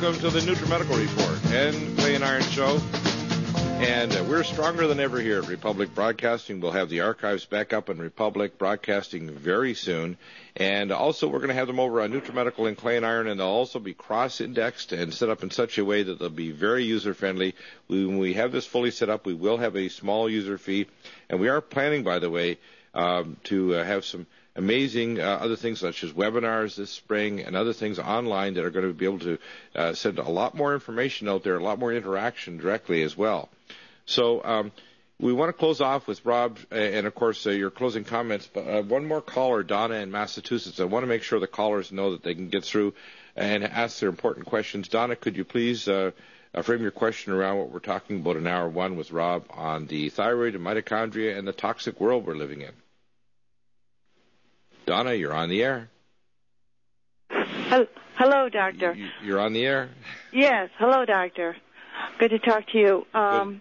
welcome to the NutriMedical Report and Clay and Iron Show. And we're stronger than ever here at Republic Broadcasting. We'll have the archives back up in Republic Broadcasting very soon. And also we're going to have them over on NutriMedical and Clay and Iron, and they'll also be cross-indexed and set up in such a way that they'll be very user-friendly. When we have this fully set up, we will have a small user fee. And we are planning, by the way, to have some amazing other things such as webinars this spring and other things online that are going to be able to send a lot more information out there, a lot more interaction directly as well. So we want to close off with Rob and, of course, your closing comments. But one more caller, Donna in Massachusetts. I want to make sure the callers know that they can get through and ask their important questions. Donna, could you please frame your question around what we're talking about in hour one with Rob on the thyroid and mitochondria and the toxic world we're living in? Donna, you're on the air. Hello, Doctor. You're on the air? Yes. Hello, Doctor. Good to talk to you.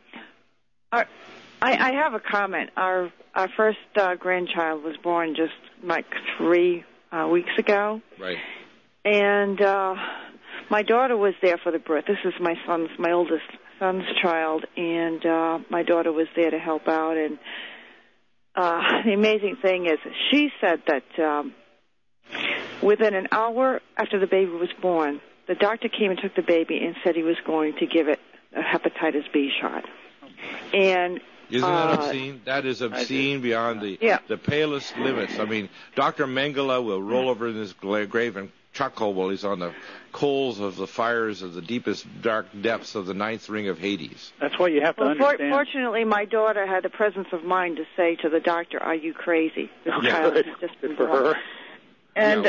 I have a comment. Our first grandchild was born just like 3 weeks ago. Right. And my daughter was there for the birth. This is my oldest son's child, and my daughter was there to help out. And the amazing thing is she said that within an hour after the baby was born, the doctor came and took the baby and said he was going to give it a hepatitis B shot. And isn't that obscene? That is obscene beyond the palest limits. I mean, Dr. Mengele will roll over in his grave and chuckle while he's on the coals of the fires of the deepest dark depths of the ninth ring of Hades. That's what you have to understand. Fortunately, my daughter had the presence of mind to say to the doctor, "Are you crazy? This child has just been born." Her. And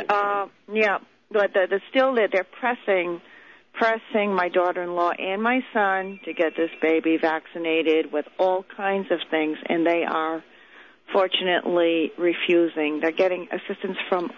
but they're pressing my daughter-in-law and my son to get this baby vaccinated with all kinds of things, and they are fortunately refusing. They're getting assistance from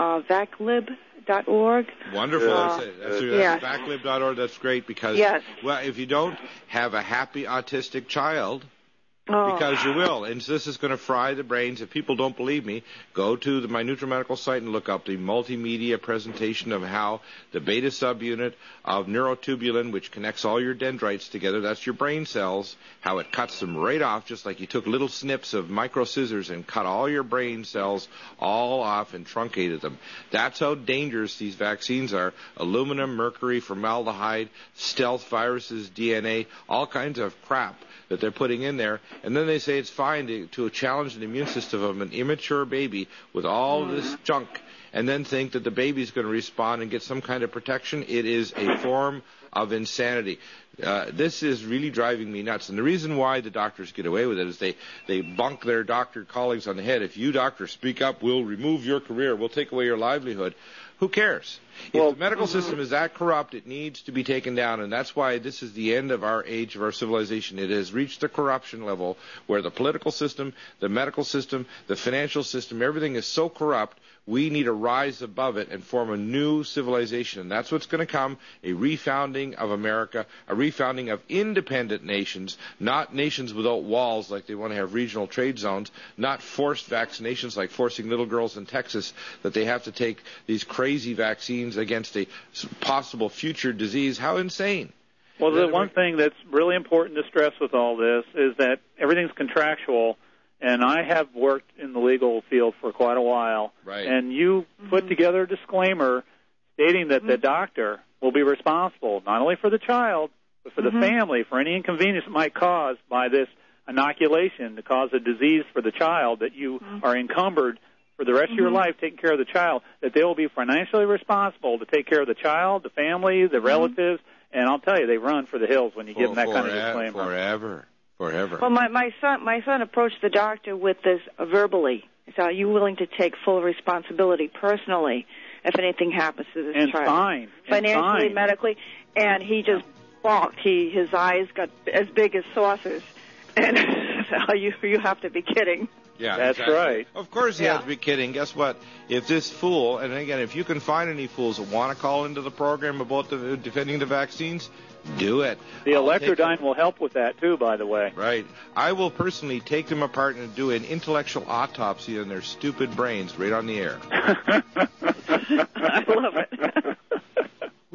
vaclib.org. Wonderful. That's vaclib.org. That's great because, well, if you don't have a happy autistic child, because you will, and this is going to fry the brains. If people don't believe me, go to my NutriMedical site and look up the multimedia presentation of how the beta subunit of neurotubulin, which connects all your dendrites together, that's your brain cells, how it cuts them right off, just like you took little snips of micro scissors and cut all your brain cells all off and truncated them. That's how dangerous these vaccines are. Aluminum, mercury, formaldehyde, stealth viruses, DNA, all kinds of crap that they're putting in there, and then they say it's fine to challenge the immune system of an immature baby with all this junk, and then think that the baby's going to respond and get some kind of protection. It is a form of insanity. This is really driving me nuts, and the reason why the doctors get away with it is they bunk their doctor colleagues on the head. If you, doctors, speak up, we'll remove your career, we'll take away your livelihood. Who cares? If the medical system is that corrupt, it needs to be taken down, and that's why this is the end of our age of our civilization. It has reached the corruption level where the political system, the medical system, the financial system, everything is so corrupt, we need to rise above it and form a new civilization. And that's what's going to come, a refounding of America, a refounding of independent nations, not nations without walls like they want to have regional trade zones, not forced vaccinations like forcing little girls in Texas that they have to take these crazy vaccines against a possible future disease. How insane. Well, the one thing that's really important to stress with all this is that everything's contractual, and I have worked in the legal field for quite a while, right. And you put together a disclaimer stating that the doctor will be responsible not only for the child, but for the family, for any inconvenience it might cause by this inoculation to cause a disease for the child, that you are encumbered for the rest of your life taking care of the child, that they will be financially responsible to take care of the child, the family, the relatives, and I'll tell you, they run for the hills when you give them that kind of disclaimer. Forever. Well, my son approached the doctor with this verbally. He said, "Are you willing to take full responsibility personally if anything happens to this child, financially, medically?" And he just balked. His eyes got as big as saucers, and so you have to be kidding. Yeah, that's exactly. right. Of course he has to be kidding. Guess what? If this fool, and again, if you can find any fools that want to call into the program about defending the vaccines, do it. The Electrodyne will help with that, too, by the way. Right. I will personally take them apart and do an intellectual autopsy on their stupid brains right on the air. I love it.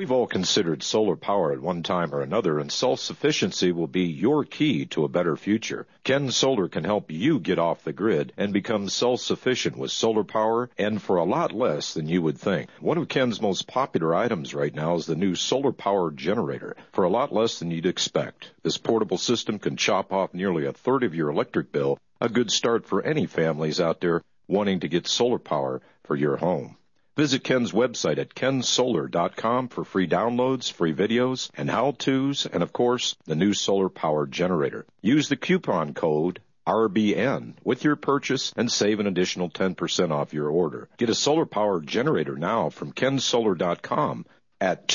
We've all considered solar power at one time or another, and self-sufficiency will be your key to a better future. Ken Solar can help you get off the grid and become self-sufficient with solar power, and for a lot less than you would think. One of Ken's most popular items right now is the new solar power generator, for a lot less than you'd expect. This portable system can chop off nearly a third of your electric bill, a good start for any families out there wanting to get solar power for your home. Visit Ken's website at kensolar.com for free downloads, free videos, and how-tos, and, of course, the new solar power generator. Use the coupon code RBN with your purchase and save an additional 10% off your order. Get a solar power generator now from kensolar.com at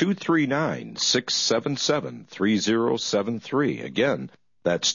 239-677-3073. Again, that's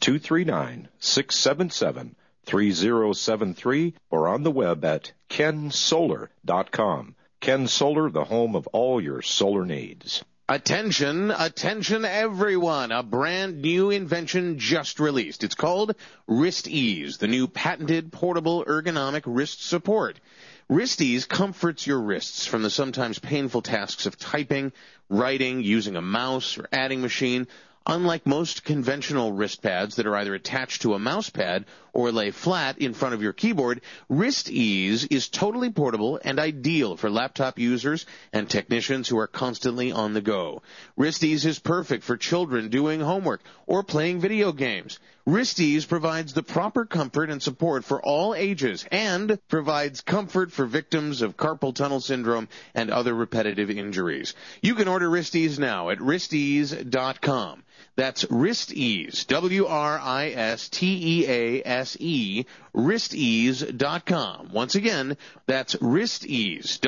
239-677-3073, or on the web at kensolar.com. Ken Solar, the home of all your solar needs. Attention, attention everyone. A brand new invention just released. It's called Wrist Ease, the new patented portable ergonomic wrist support. Wrist Ease comforts your wrists from the sometimes painful tasks of typing, writing, using a mouse, or adding machine. Unlike most conventional wrist pads that are either attached to a mouse pad or lay flat in front of your keyboard, Wrist Ease is totally portable and ideal for laptop users and technicians who are constantly on the go. Wrist Ease is perfect for children doing homework or playing video games. Wrist Ease provides the proper comfort and support for all ages and provides comfort for victims of carpal tunnel syndrome and other repetitive injuries. You can order Wrist Ease now at wristease.com. That's Wrist Ease, WRISTEASE, wristease.com. Once again, that's Wrist Ease,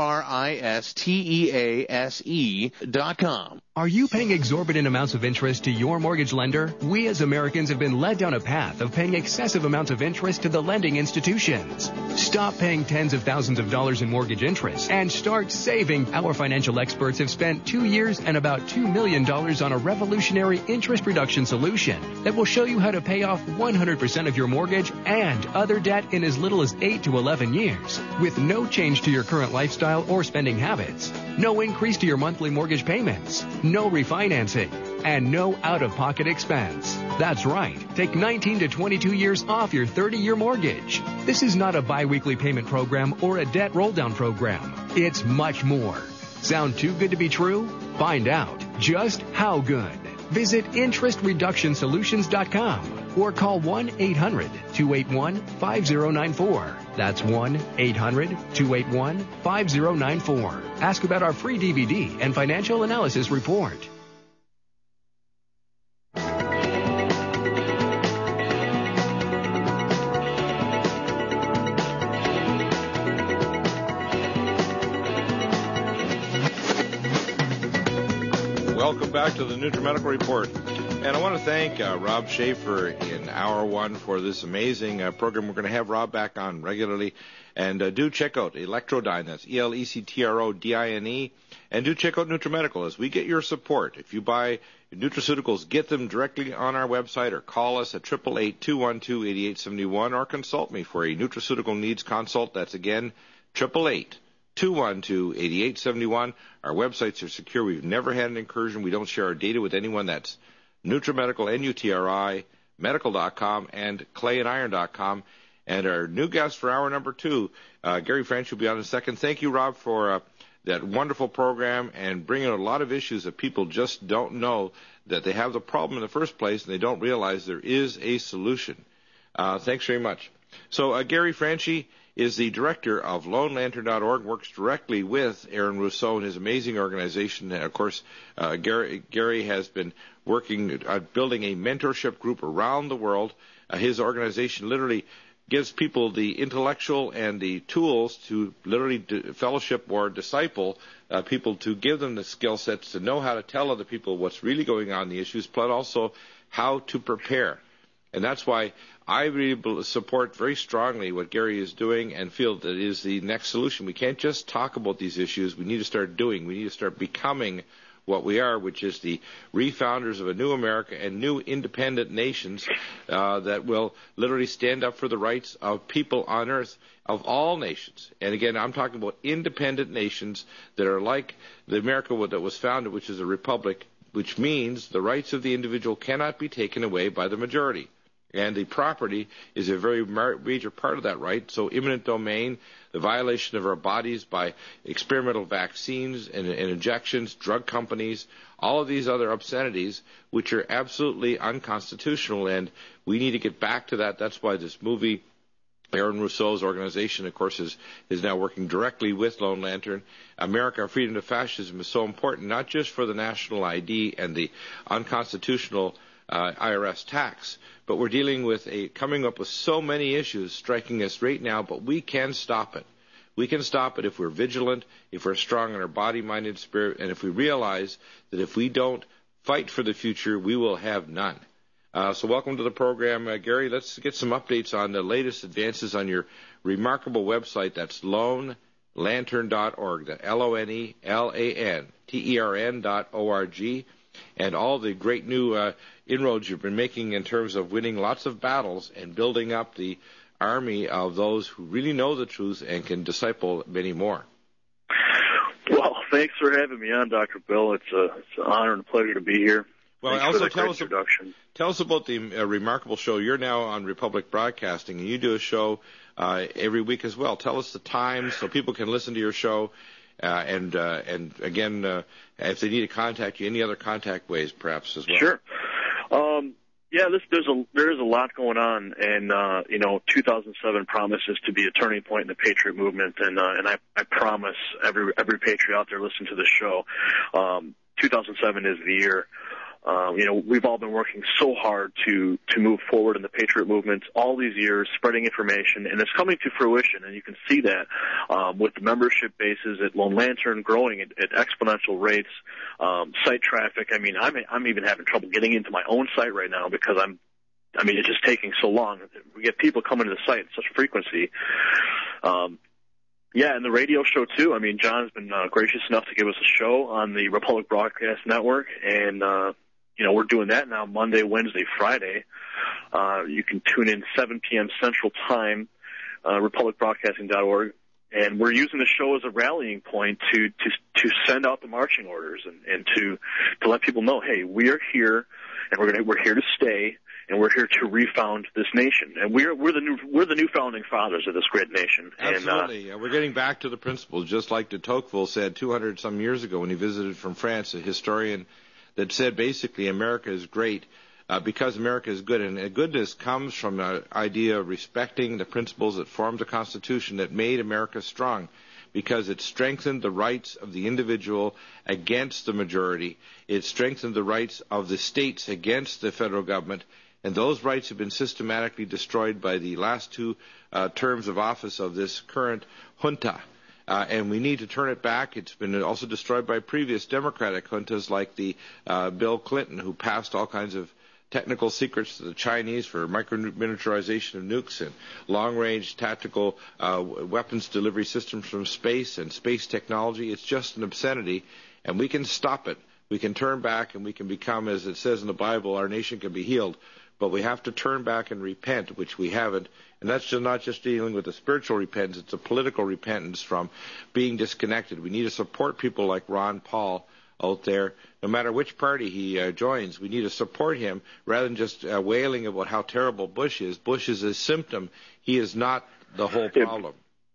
WRISTEASE.com. Are you paying exorbitant amounts of interest to your mortgage lender? We as Americans have been led down a path of paying excessive amounts of interest to the lending institutions. Stop paying tens of thousands of dollars in mortgage interest and start saving. Our financial experts have spent 2 years and about $2 million on a revolutionary interest reduction solution that will show you how to pay off 100% of your mortgage and other debt in as little as 8 to 11 years with no change to your current lifestyle or spending habits, no increase to your monthly mortgage payments, no refinancing, and no out-of-pocket expense. That's right. Take 19 to 22 years off your 30-year mortgage. This is not a biweekly payment program or a debt roll-down program. It's much more. Sound too good to be true? Find out just how good. Visit interestreductionsolutions.com or call 1-800-281-5094. That's 1-800-281-5094. Ask about our free DVD and financial analysis report. Welcome back to the NutriMedical Report. And I want to thank Rob Schaefer in Hour 1 for this amazing program. We're going to have Rob back on regularly. And do check out Electrodine. That's ELECTRODINE. And do check out NutriMedical as we get your support. If you buy nutraceuticals, get them directly on our website or call us at 888-212-8871 or consult me for a nutraceutical needs consult. That's, again, 888-212-8871. Our websites are secure. We've never had an incursion. We don't share our data with anyone. That's NutriMedical, N-U-T-R-I, medical.com, and clayandIron.com. And our new guest for hour number 2, Gary French, will be on in a second. Thank you, Rob, for that wonderful program and bringing out a lot of issues that people just don't know that they have the problem in the first place, and they don't realize there is a solution. Thanks very much. So Gary Franchi is the director of LoneLantern.org, works directly with Aaron Rousseau and his amazing organization. And, of course, Gary has been working at building a mentorship group around the world. His organization literally gives people the intellectual and the tools to literally fellowship or disciple people, to give them the skill sets to know how to tell other people what's really going on in the issues, but also how to prepare. And that's why I really support very strongly what Gary is doing and feel that it is the next solution. We can't just talk about these issues. We need to start doing. We need to start becoming what we are, which is the refounders of a new America and new independent nations that will literally stand up for the rights of people on earth, of all nations. And again, I'm talking about independent nations that are like the America that was founded, which is a republic, which means the rights of the individual cannot be taken away by the majority. And the property is a very major part of that right. So eminent domain, the violation of our bodies by experimental vaccines and injections, drug companies, all of these other obscenities, which are absolutely unconstitutional. And we need to get back to that. That's why this movie, Aaron Rousseau's organization, of course, is now working directly with Lone Lantern. America, Freedom to Fascism is so important, not just for the national ID and the unconstitutional IRS tax, but we're dealing with coming up with so many issues striking us right now, but we can stop it. We can stop it if we're vigilant, if we're strong in our body, mind, and spirit, and if we realize that if we don't fight for the future, we will have none. So welcome to the program, Gary. Let's get some updates on the latest advances on your remarkable website. That's LoneLantern.org, the LoneLantern.org, and all the great new inroads you've been making in terms of winning lots of battles and building up the army of those who really know the truth and can disciple many more. Well, thanks for having me on, Dr. Bill. It's an honor and a pleasure to be here. Well, also tell us about the remarkable show. You're now on Republic Broadcasting, and you do a show every week as well. Tell us the times so people can listen to your show, and again, if they need to contact you, any other contact ways perhaps as well. Sure. There is a lot going on, and 2007 promises to be a turning point in the Patriot movement, and I promise every Patriot out there listening to this show, 2007 is the year. We've all been working so hard to move forward in the Patriot movement all these years, spreading information, and it's coming to fruition. And you can see that with the membership bases at Lone Lantern growing at exponential rates, site traffic. I mean, I'm even having trouble getting into my own site right now because it's just taking so long. We get people coming to the site at such frequency. And the radio show too. I mean, John's been gracious enough to give us a show on the Republic Broadcast Network, and we're doing that now Monday, Wednesday, Friday. You can tune in 7 p.m. Central Time, republicbroadcasting.org, and we're using the show as a rallying point to send out the marching orders and to let people know, hey, we are here, and we're here to stay. And we're here to refound this nation, and we're the new founding fathers of this great nation. Absolutely, we're getting back to the principles, just like de Tocqueville said 200 some years ago when he visited from France, a historian that said basically America is great because America is good, and goodness comes from the idea of respecting the principles that formed the Constitution that made America strong, because it strengthened the rights of the individual against the majority. It strengthened the rights of the states against the federal government. And those rights have been systematically destroyed by the last two terms of office of this current junta. And we need to turn it back. It's been also destroyed by previous Democratic juntas like the Bill Clinton, who passed all kinds of technical secrets to the Chinese for micro-miniaturization of nukes and long-range tactical weapons delivery systems from space and space technology. It's just an obscenity, and we can stop it. We can turn back, and we can become, as it says in the Bible, our nation can be healed. But we have to turn back and repent, which we haven't. And that's just not just dealing with the spiritual repentance, it's a political repentance from being disconnected. We need to support people like Ron Paul out there. No matter which party he joins, we need to support him rather than just wailing about how terrible Bush is. Bush is a symptom. He is not the whole problem.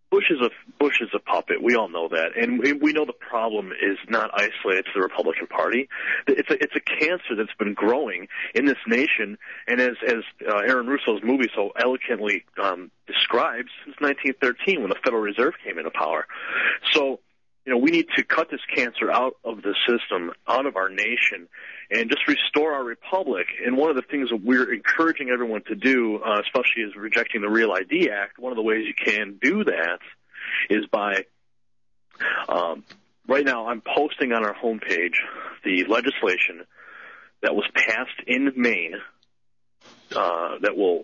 Bush is a puppet. We all know that, and we know the problem is not isolated to the Republican Party. It's a cancer that's been growing in this nation, and as Aaron Rousseau's movie so eloquently describes, since 1913 when the Federal Reserve came into power. So, we need to cut this cancer out of the system, out of our nation, and just restore our republic. And one of the things that we're encouraging everyone to do, especially as rejecting the Real ID Act, one of the ways you can do that is by, right now I'm posting on our homepage the legislation that was passed in Maine that will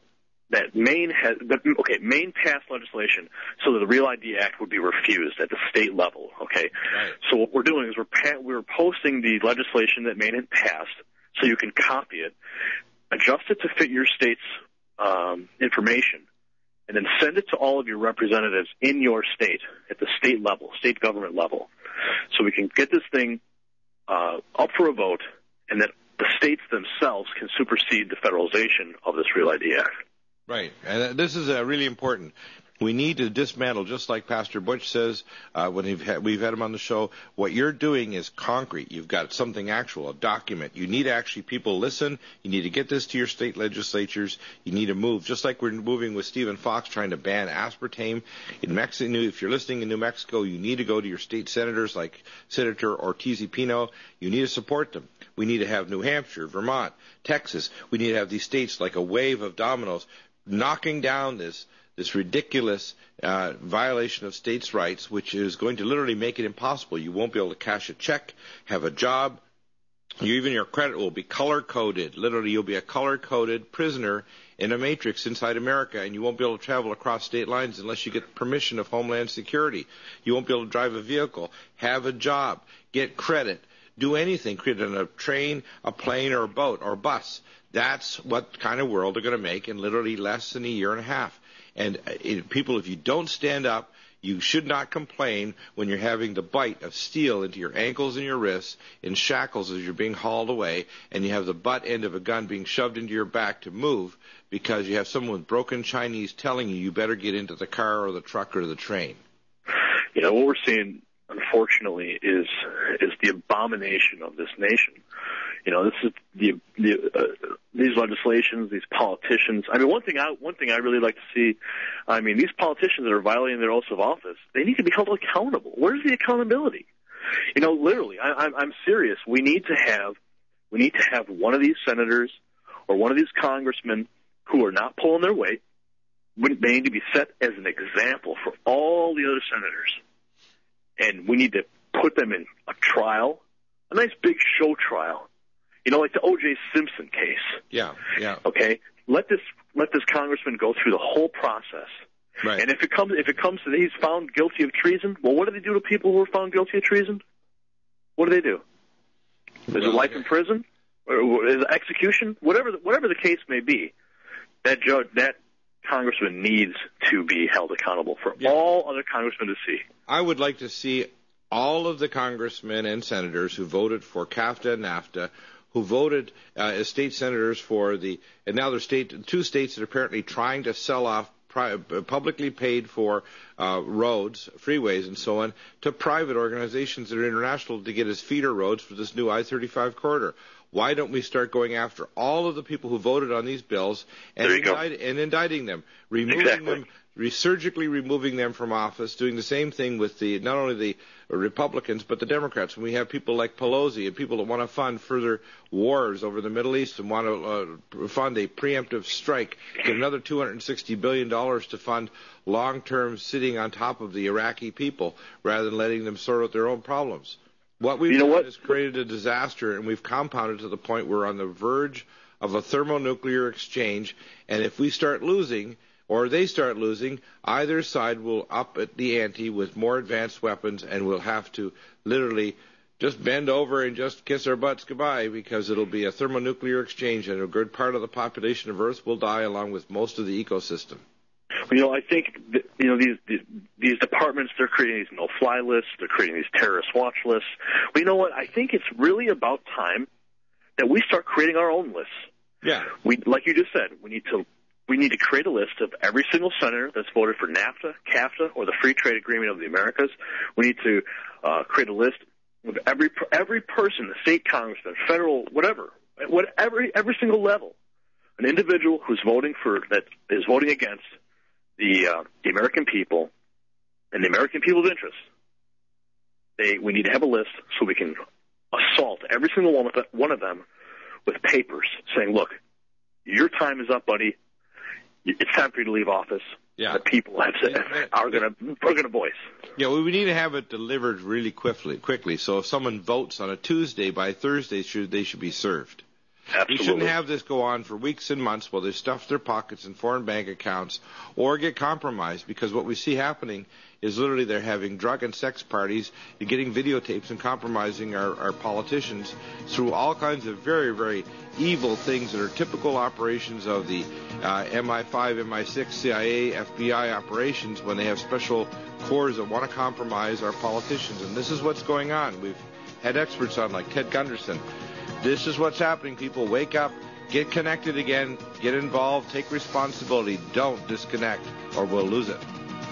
that Maine passed legislation so that the Real ID Act would be refused at the state level. Okay, right. So what we're doing is we're posting the legislation that Maine had passed, so you can copy it, adjust it to fit your state's information, and then send it to all of your representatives in your state at the state level, state government level, so we can get this thing up for a vote, and that the states themselves can supersede the federalization of this Real ID Act. Right, and this is really important. We need to dismantle, just like Pastor Butch says when we've had him on the show, what you're doing is concrete. You've got something actual, a document. You need actually people listen. You need to get this to your state legislatures. You need to move, just like we're moving with Stephen Fox trying to ban aspartame. In Mexico, if you're listening in New Mexico, you need to go to your state senators like Senator Ortiz y Pino. You need to support them. We need to have New Hampshire, Vermont, Texas. We need to have these states like a wave of dominoes knocking down this ridiculous violation of states' rights, which is going to literally make it impossible. You won't be able to cash a check, have a job. Even your credit will be color-coded. Literally, you'll be a color-coded prisoner in a matrix inside America, and you won't be able to travel across state lines unless you get permission of Homeland Security. You won't be able to drive a vehicle, have a job, get credit, do anything, create on a train, a plane, or a boat, or a bus. That's what kind of world they're going to make in literally less than a year and a half. And people, if you don't stand up, you should not complain when you're having the bite of steel into your ankles and your wrists in shackles as you're being hauled away, and you have the butt end of a gun being shoved into your back to move because you have someone with broken Chinese telling you better get into the car or the truck or the train. You know, what we're seeing, unfortunately, is the abomination of this nation. You know, this is these legislations, these politicians. I mean, one thing I really like to see. I mean, these politicians that are violating their oaths of office, they need to be held accountable. Where's the accountability? You know, literally, I'm serious. We need to have one of these senators or one of these congressmen who are not pulling their weight. They need to be set as an example for all the other senators, and we need to put them in a trial, a nice big show trial. You know, like the O.J. Simpson case. Yeah. Okay, let this congressman go through the whole process. Right. And if it comes to he's found guilty of treason, well, what do they do to people who are found guilty of treason? What do they do? Is it life in prison, or is it execution? Whatever the case may be, that congressman needs to be held accountable for all other congressmen to see. I would like to see all of the congressmen and senators who voted for CAFTA and NAFTA, who voted as state senators and now there's two states that are apparently trying to sell off publicly paid for roads, freeways, and so on to private organizations that are international to get as feeder roads for this new I-35 corridor. Why don't we start going after all of the people who voted on these bills and indicting them, removing them, surgically removing them from office, doing the same thing with not only the Republicans but the Democrats. When we have people like Pelosi and people that want to fund further wars over the Middle East and want to fund a preemptive strike, get another $260 billion to fund long-term sitting on top of the Iraqi people rather than letting them sort out their own problems. What we've done is created a disaster, and we've compounded to the point where we're on the verge of a thermonuclear exchange, and if we start losing or they start losing, either side will up at the ante with more advanced weapons, and we'll have to literally just bend over and just kiss our butts goodbye, because it'll be a thermonuclear exchange, and a good part of the population of Earth will die along with most of the ecosystem. You know, I think these departments, they're creating these no-fly lists, they're creating these terrorist watch lists. But you know what? I think it's really about time that we start creating our own lists. Yeah. Like you just said, we need to create a list of every single senator that's voted for NAFTA, CAFTA, or the Free Trade Agreement of the Americas. We need to create a list of every person, the state congressman, federal, whatever, every single level, an individual who's voting against the American people and the American people's interests. We need to have a list so we can assault every single one of them with papers saying, "Look, your time is up, buddy. It's time for you to leave office." Yeah. The people are going to voice. Yeah, well, we need to have it delivered really quickly. So if someone votes on a Tuesday, by Thursday they should be served. Absolutely. We shouldn't have this go on for weeks and months while they stuff their pockets in foreign bank accounts or get compromised, because what we see happening is literally they're having drug and sex parties and getting videotapes and compromising our politicians through all kinds of very, very evil things that are typical operations of the MI5, MI6, CIA, FBI operations when they have special corps that want to compromise our politicians. And this is what's going on. We've had experts on like Ted Gunderson. This is what's happening. People wake up, get connected again, get involved, take responsibility. Don't disconnect or we'll lose it.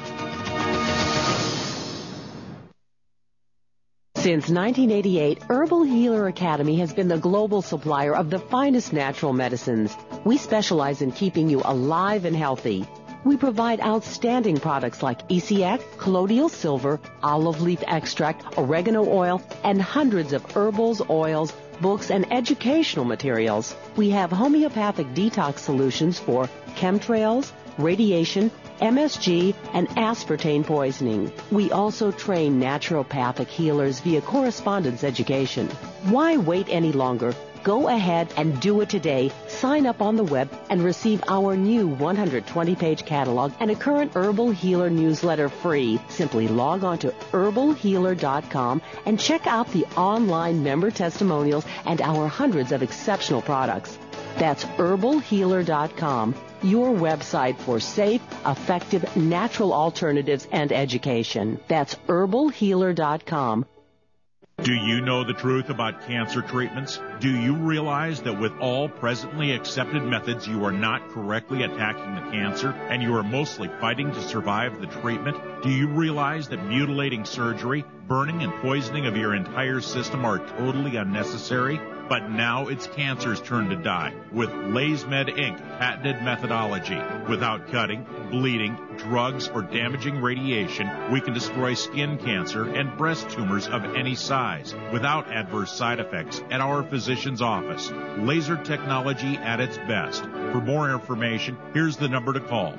Since 1988, Herbal Healer Academy has been the global supplier of the finest natural medicines. We specialize in keeping you alive and healthy. We provide outstanding products like ECX, colloidal silver, olive leaf extract, oregano oil, and hundreds of herbals, oils, books, and educational materials. We have homeopathic detox solutions for chemtrails, radiation, MSG, and aspartame poisoning. We also train naturopathic healers via correspondence education. Why wait any longer? Go ahead and do it today. Sign up on the web and receive our new 120-page catalog and a current Herbal Healer newsletter free. Simply log on to herbalhealer.com and check out the online member testimonials and our hundreds of exceptional products. That's herbalhealer.com, your website for safe, effective, natural alternatives and education. That's herbalhealer.com. Do you know the truth about cancer treatments? Do you realize that with all presently accepted methods, you are not correctly attacking the cancer and you are mostly fighting to survive the treatment? Do you realize that mutilating surgery, burning and poisoning of your entire system are totally unnecessary? But now it's cancer's turn to die with LaysMed Inc. patented methodology. Without cutting, bleeding, drugs, or damaging radiation, we can destroy skin cancer and breast tumors of any size without adverse side effects at our physician's office. Laser technology at its best. For more information, here's the number to call,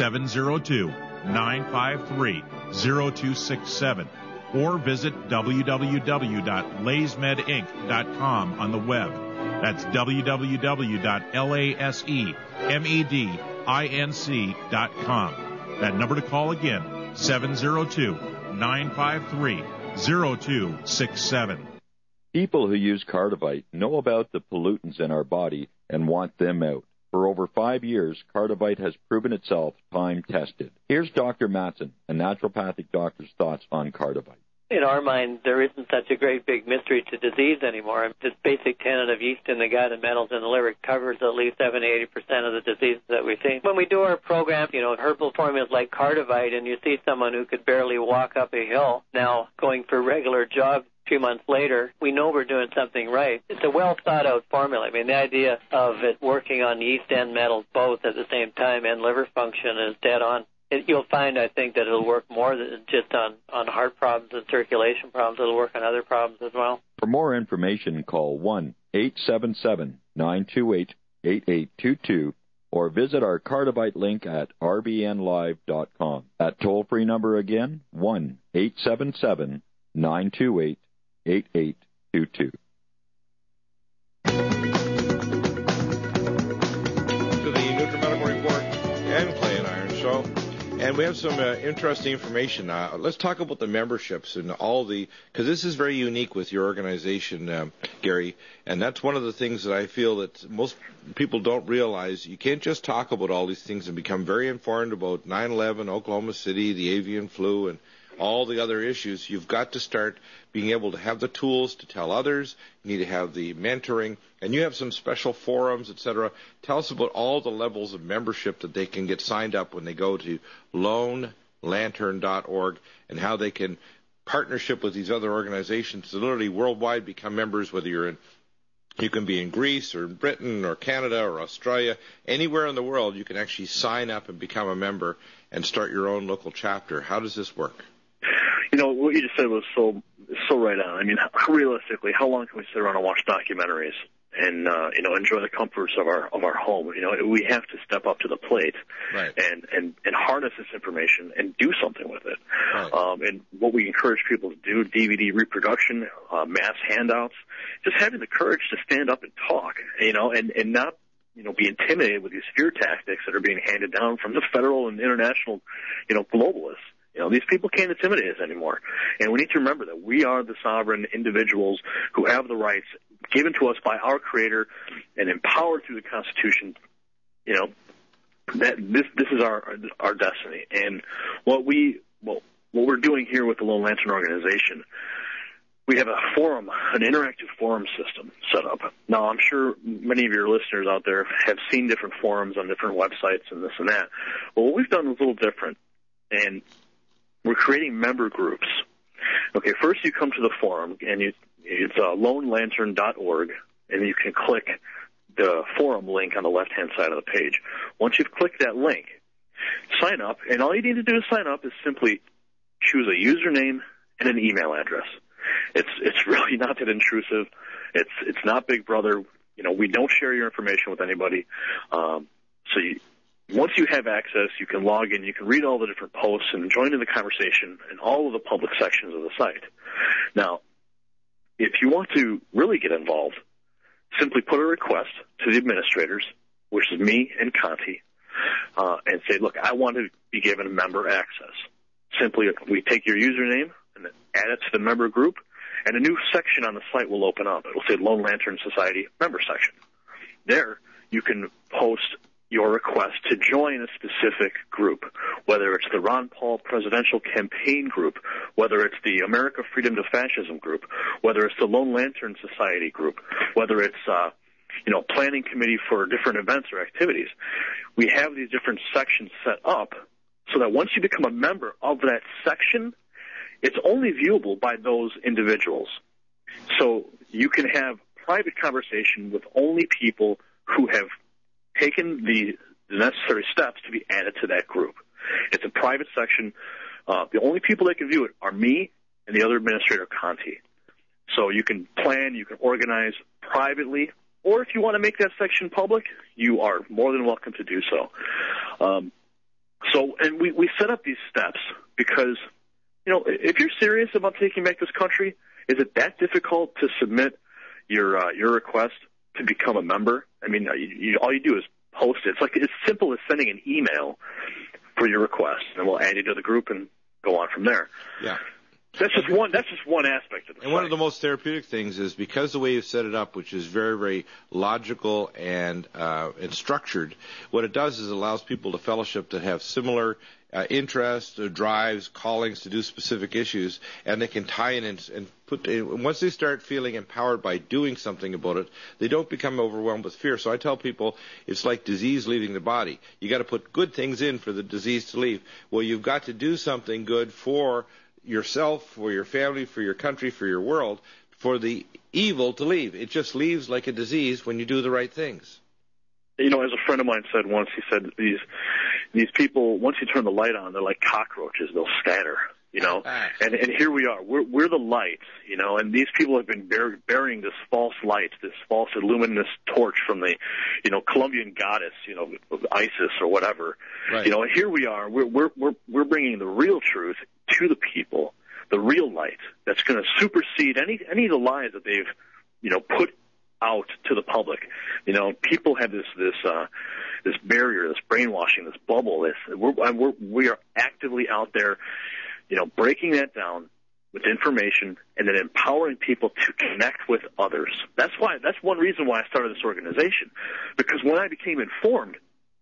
702-953-0267. Or visit www.laysmedinc.com on the web. That's www.lasemedinc.com. That number to call again, 702-953-0267. People who use Cardivite know about the pollutants in our body and want them out. For over 5 years, Cardivite has proven itself time-tested. Here's Dr. Matson, a naturopathic doctor's thoughts on Cardivite. In our mind, there isn't such a great big mystery to disease anymore. This basic tenet of yeast in the gut and metals in the liver covers at least 70-80% of the diseases that we see. When we do our program, herbal formulas like Cardivite, and you see someone who could barely walk up a hill now going for regular jogs 2 months later, we know we're doing something right. It's a well-thought-out formula. I mean, the idea of it working on yeast and metals both at the same time and liver function is dead on. You'll find, I think, that it'll work more than just on heart problems and circulation problems. It'll work on other problems as well. For more information, call 1-877-928-8822 or visit our Cardivite link at rbnlive.com. That toll-free number again, 1-877-928-8822. To the NutriMedical Report and Clay and Iron Show. And we have some interesting information. Let's talk about the memberships and all because this is very unique with your organization, Gary, and that's one of the things that I feel that most people don't realize. You can't just talk about all these things and become very informed about 9/11, Oklahoma City, the avian flu, and all the other issues. You've got to start being able to have the tools to tell others. You need to have the mentoring, and you have some special forums, etc. Tell us about all the levels of membership that they can get signed up when they go to lonelantern.org and how they can partnership with these other organizations to literally worldwide become members, whether you can be in Greece or Britain or Canada or Australia, anywhere in the world you can actually sign up and become a member and start your own local chapter. How does this work? What you just said was so right on. I mean, realistically, how long can we sit around and watch documentaries and enjoy the comforts of our home? We have to step up to the plate, right, and harness this information and do something with it. Right. And what we encourage people to do, DVD reproduction, mass handouts, just having the courage to stand up and talk, and not, be intimidated with these fear tactics that are being handed down from the federal and international, globalists. These people can't intimidate us anymore. And we need to remember that we are the sovereign individuals who have the rights given to us by our Creator and empowered through the Constitution. That this is our destiny. And what we're doing here with the Lone Lantern organization, we have a forum, an interactive forum system set up. Now, I'm sure many of your listeners out there have seen different forums on different websites and this and that. Well, what we've done is a little different, and we're creating member groups. Okay, first you come to the forum, and it's lonelantern.org, and you can click the forum link on the left-hand side of the page. Once you've clicked that link, sign up, and all you need to do to sign up is simply choose a username and an email address. It's really not that intrusive. It's not Big Brother. We don't share your information with anybody. Once you have access, you can log in, you can read all the different posts and join in the conversation in all of the public sections of the site. Now, if you want to really get involved, simply put a request to the administrators, which is me and Conti, and say, look, I want to be given member access. Simply, we take your username and add it to the member group, and a new section on the site will open up. It will say Lone Lantern Society member section. There, you can post your request to join a specific group, whether it's the Ron Paul presidential campaign group, whether it's the America Freedom to Fascism group, whether it's the Lone Lantern Society group, whether it's planning committee for different events or activities. We have these different sections set up so that once you become a member of that section, it's only viewable by those individuals. So you can have private conversation with only people who have taken the necessary steps to be added to that group. It's a private section. The only people that can view it are me and the other administrator, Conti. So you can plan, you can organize privately, or if you want to make that section public, you are more than welcome to do so. And we set up these steps because, if you're serious about taking back this country, is it that difficult to submit your request to become a member? I mean, all you do is post it. It's like as simple as sending an email for your request, and we'll add you to the group and go on from there. Yeah. That's just one aspect of it. And one of the most therapeutic things is because the way you set it up, which is very, very logical and structured, what it does is it allows people to fellowship that have similar interests, drives, callings to do specific issues, and they can tie in and put. Once they start feeling empowered by doing something about it, they don't become overwhelmed with fear. So I tell people it's like disease leaving the body. You got to put good things in for the disease to leave. Well, you've got to do something good for yourself, for your family, for your country, for your world, for the evil to leave. It just leaves like a disease when you do the right things. As a friend of mine said once, he said these people, once you turn the light on, they're like cockroaches. They'll scatter, And here we are. We're the light, and these people have been burying this false light, this false luminous torch from the, Colombian goddess, ISIS or whatever. Right. And here we are. We're bringing the real truth to the people, the real light that's going to supersede any of the lies that they've, put out to the public. People have this barrier, this brainwashing, this bubble. We are actively out there, breaking that down with information and then empowering people to connect with others. That's one reason why I started this organization, because when I became informed,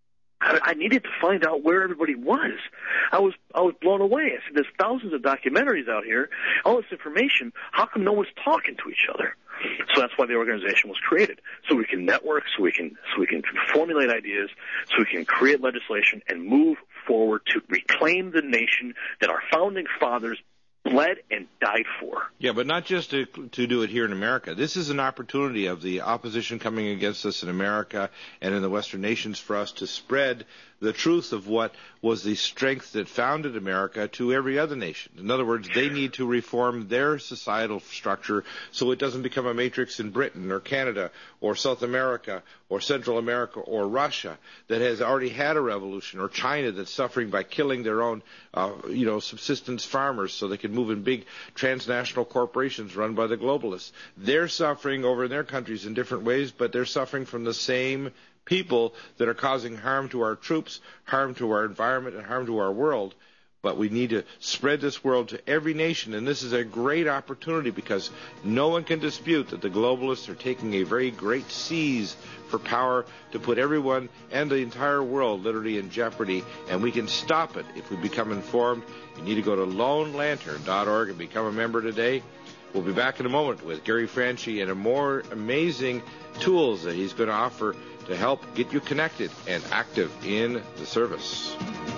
I needed to find out where everybody was. I was blown away. I said, there's thousands of documentaries out here, all this information. How come no one's talking to each other? So that's why the organization was created, so we can network, so we can formulate ideas, so we can create legislation and move forward to reclaim the nation that our founding fathers bled and died for. Yeah, but not just to do it here in America. This is an opportunity of the opposition coming against us in America and in the Western nations for us to spread the truth of what was the strength that founded America to every other nation. In other words, they need to reform their societal structure so it doesn't become a matrix in Britain or Canada or South America or Central America or Russia that has already had a revolution, or China that's suffering by killing their own subsistence farmers so they can move in big transnational corporations run by the globalists. They're suffering over in their countries in different ways, but they're suffering from the same people that are causing harm to our troops, harm to our environment, and harm to our world. But we need to spread this world to every nation, and this is a great opportunity because no one can dispute that the globalists are taking a very great seize for power to put everyone and the entire world literally in jeopardy, and we can stop it if we become informed. You need to go to lonelantern.org and become a member today. We'll be back in a moment with Gary Franchi and more amazing tools that he's going to offer to help get you connected and active in the service.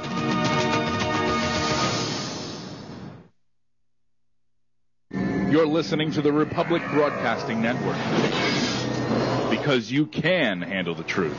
You're listening to the Republic Broadcasting Network, because you can handle the truth.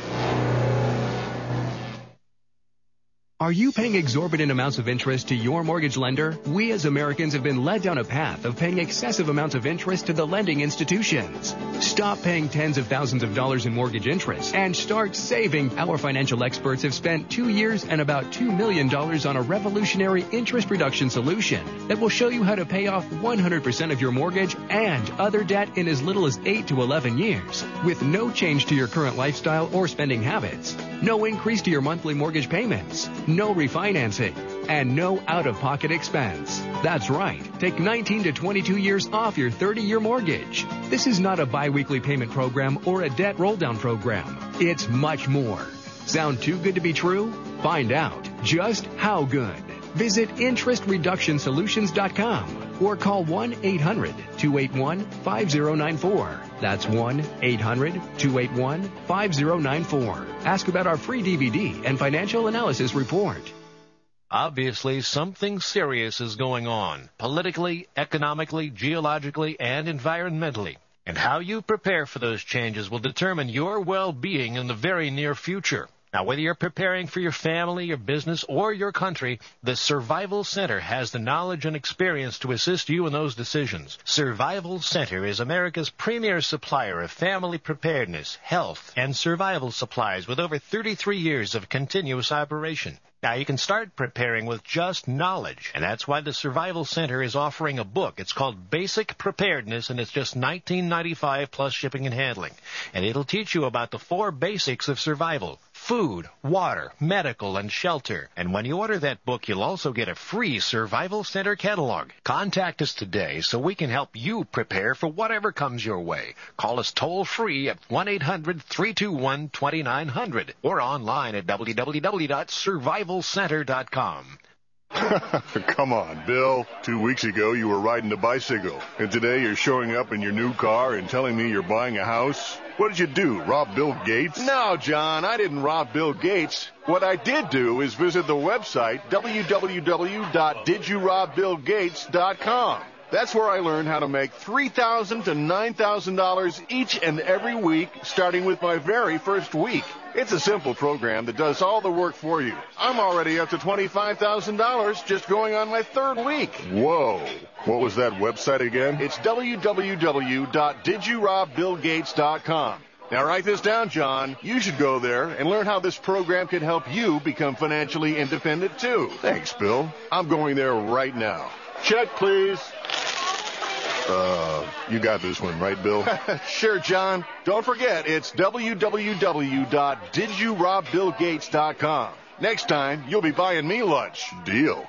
Are you paying exorbitant amounts of interest to your mortgage lender? We as Americans have been led down a path of paying excessive amounts of interest to the lending institutions. Stop paying tens of thousands of dollars in mortgage interest and start saving. Our financial experts have spent 2 years and about $2 million on a revolutionary interest reduction solution that will show you how to pay off 100% of your mortgage and other debt in as little as 8 to 11 years with no change to your current lifestyle or spending habits, no increase to your monthly mortgage payments, no refinancing, and no out-of-pocket expense. That's right. Take 19 to 22 years off your 30-year mortgage. This is not a bi-weekly payment program or a debt roll-down program. It's much more. Sound too good to be true? Find out just how good. Visit interestreductionsolutions.com or call 1-800-281-5094. That's 1-800-281-5094. Ask about our free DVD and financial analysis report. Obviously, something serious is going on, politically, economically, geologically, and environmentally. And how you prepare for those changes will determine your well-being in the very near future. Now, whether you're preparing for your family, your business, or your country, the Survival Center has the knowledge and experience to assist you in those decisions. Survival Center is America's premier supplier of family preparedness, health, and survival supplies with over 33 years of continuous operation. Now, you can start preparing with just knowledge, and that's why the Survival Center is offering a book. It's called Basic Preparedness, and it's just $19.95 plus shipping and handling. And it'll teach you about the 4 basics of survival: food, water, medical, and shelter. And when you order that book, you'll also get a free Survival Center catalog. Contact us today so we can help you prepare for whatever comes your way. Call us toll-free at 1-800-321-2900 or online at www.survivalcenter.com. Come on, Bill. 2 weeks ago, you were riding a bicycle. And today you're showing up in your new car and telling me you're buying a house? What did you do, rob Bill Gates? No, John, I didn't rob Bill Gates. What I did do is visit the website, www.didyourobBillGates.com. That's where I learned how to make $3,000 to $9,000 each and every week, starting with my very first week. It's a simple program that does all the work for you. I'm already up to $25,000 just going on my 3rd week. Whoa. What was that website again? It's www.didyourobBillGates.com. Now write this down, John. You should go there and learn how this program can help you become financially independent, too. Thanks, Bill. I'm going there right now. Check, please. You got this one, right, Bill? Sure, John. Don't forget, it's www.didyourobBillGates.com. Next time, you'll be buying me lunch. Deal.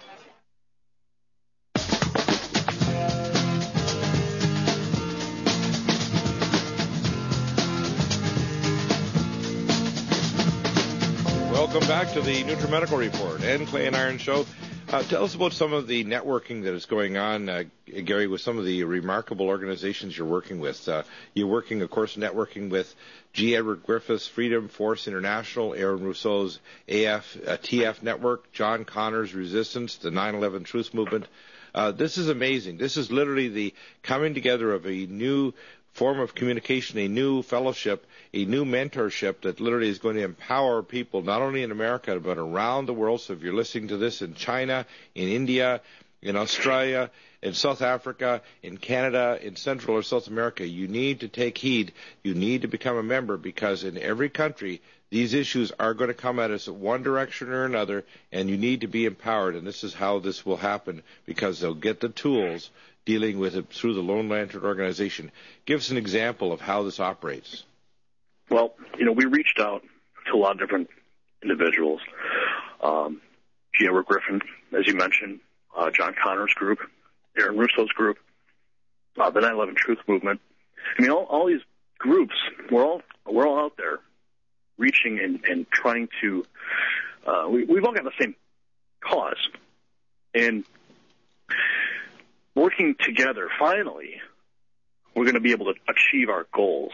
Welcome back to the NutriMedical Report and Clay and Iron Show. Tell us about some of the networking that is going on, Gary, with some of the remarkable organizations you're working with. You're working, of course, networking with G. Edward Griffiths, Freedom Force International, Aaron Rousseau's TF Network, John Connor's Resistance, the 9/11 Truth Movement, This is amazing. This is literally the coming together of a new form of communication, a new fellowship, a new mentorship that literally is going to empower people not only in America but around the world. So if you're listening to this in China, in India, in Australia, in South Africa, in Canada, in Central or South America, you need to take heed. You need to become a member, because in every country these issues are going to come at us in one direction or another, and you need to be empowered. And this is how this will happen, because they'll get the tools dealing with it through the Lone Lantern organization. Give us an example of how this operates. Well, we reached out to a lot of different individuals. G. Edward Griffin, as you mentioned, John Connor's group, Aaron Russo's group, the 9/11 Truth Movement. I mean, all these groups, we're all out there reaching and trying to. We've all got the same cause, and working together, finally, we're going to be able to achieve our goals.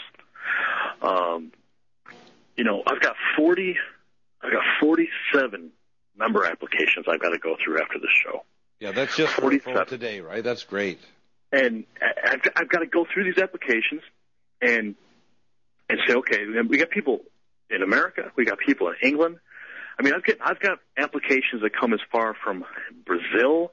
I've got 47 member applications I've got to go through after this show. Yeah, that's just 47 today, right? That's great. And I've got to go through these applications and say, okay, we got people in America, we got people in England. I mean, I've got applications that come as far from Brazil.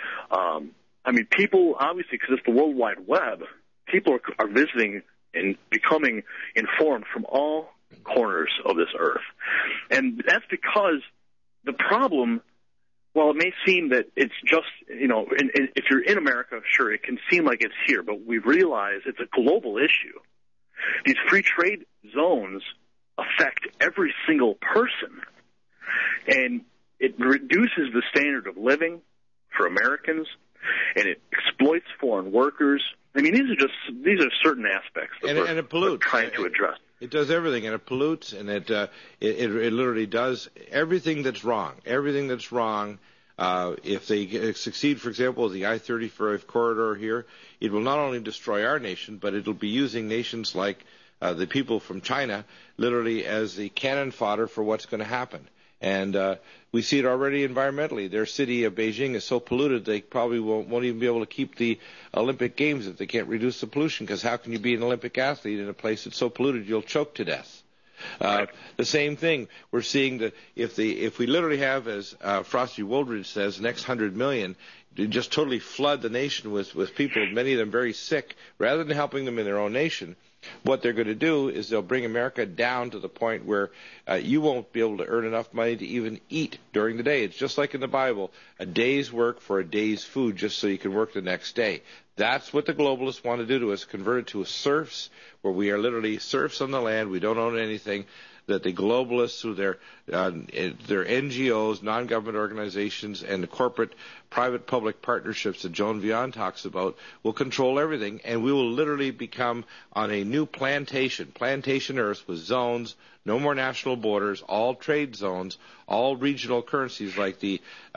People, obviously, because it's the World Wide Web, people are visiting and becoming informed from all corners of this earth. And that's because the problem, while it may seem that it's just, if you're in America, sure, it can seem like it's here, but we realize it's a global issue. These free trade zones affect every single person, and it reduces the standard of living for Americans, and it exploits foreign workers. I mean, these are certain aspects that it pollutes. We're trying to address. It does everything, and it pollutes, and it literally does everything that's wrong. Everything that's wrong. If they succeed, for example, with the I-35 corridor here, it will not only destroy our nation, but it'll be using nations like the people from China literally as the cannon fodder for what's going to happen. And we see it already environmentally. Their city of Beijing is so polluted they probably won't even be able to keep the Olympic Games if they can't reduce the pollution, because how can you be an Olympic athlete in a place that's so polluted you'll choke to death? The same thing, we're seeing that if we literally have, as Frosty Woldridge says, the next 100 million, just totally flood the nation with people, many of them very sick, rather than helping them in their own nation, what they're going to do is they'll bring America down to the point where you won't be able to earn enough money to even eat during the day. It's just like in the Bible, a day's work for a day's food just so you can work the next day. That's what the globalists want to do to us, convert it to serfs, where we are literally serfs on the land. We don't own anything. That the globalists, through their NGOs, non-government organizations, and the corporate private-public partnerships that Joan Vion talks about, will control everything, and we will literally become on a new plantation Earth with zones, no more national borders, all trade zones, all regional currencies like the